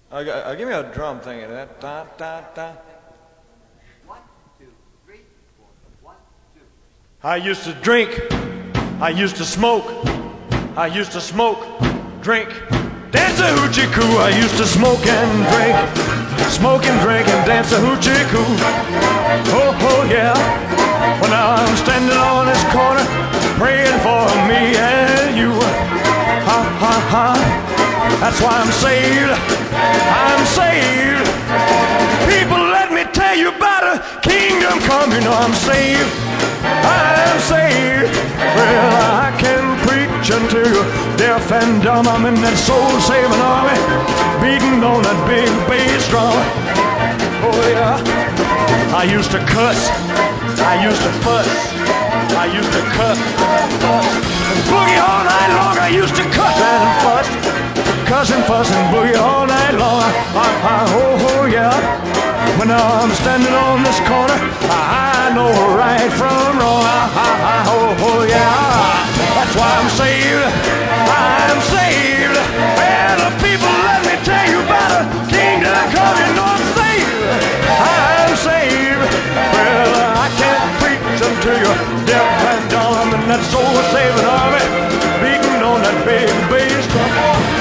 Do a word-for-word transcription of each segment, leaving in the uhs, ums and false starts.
Uh, g- uh, give me a drum thing. That da da da. One, two, three, four. One, two. I used to drink. I used to smoke. I used to smoke, drink, dance a hoochie coo. I used to smoke and drink, smoke and drink and dance a hoochie coo. Oh, oh yeah. Well, now I'm standing on this corner, praying for me and you. Ha ha ha. That's why I'm saved. I'm saved. People, let me tell you about a kingdom come. You know I'm saved. I'm saved. Well, I can preach until you're deaf and dumb. I'm in that soul-saving army, beating on that big bass drum. Oh yeah. I used to cuss. I used to fuss. I used to cuss, fuss, and boogie all night long. I used to cuss and fuss, cuss and fuss and boogie all night long. I, I, oh, oh yeah. But now I'm standing on this corner, I know right from wrong. I, I, I, oh, oh yeah. That's why I'm saved. I'm saved. And the people, let me tell you about a kingdom come. You know I'm saved. I'm saved. Well, I can't preach until you're deaf and dumb. I'm in that soul-saving army, beating on that big bass drum.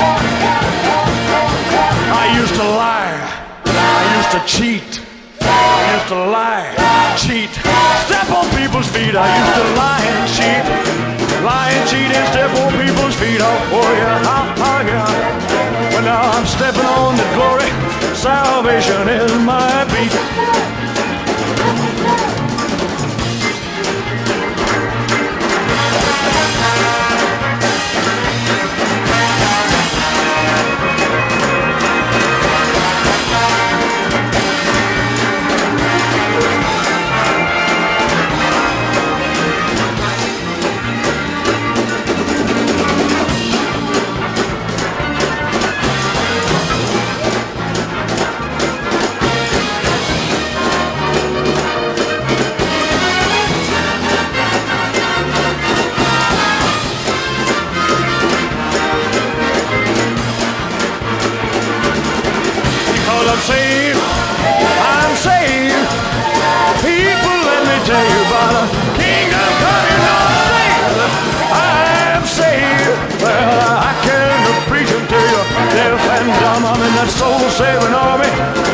I used to lie. I used to cheat. I used to lie, cheat, step on people's feet. I used to lie and cheat, lie and cheat and step on people's feet. Oh, oh yeah, oh, oh yeah. But now I'm stepping on the glory. Salvation is my beat. I'm saved, I'm saved. People, let me tell you about a kingdom coming. I'm saved, I'm saved. Well, I can preach them to you, deaf and dumb. I'm in that soul-saving army,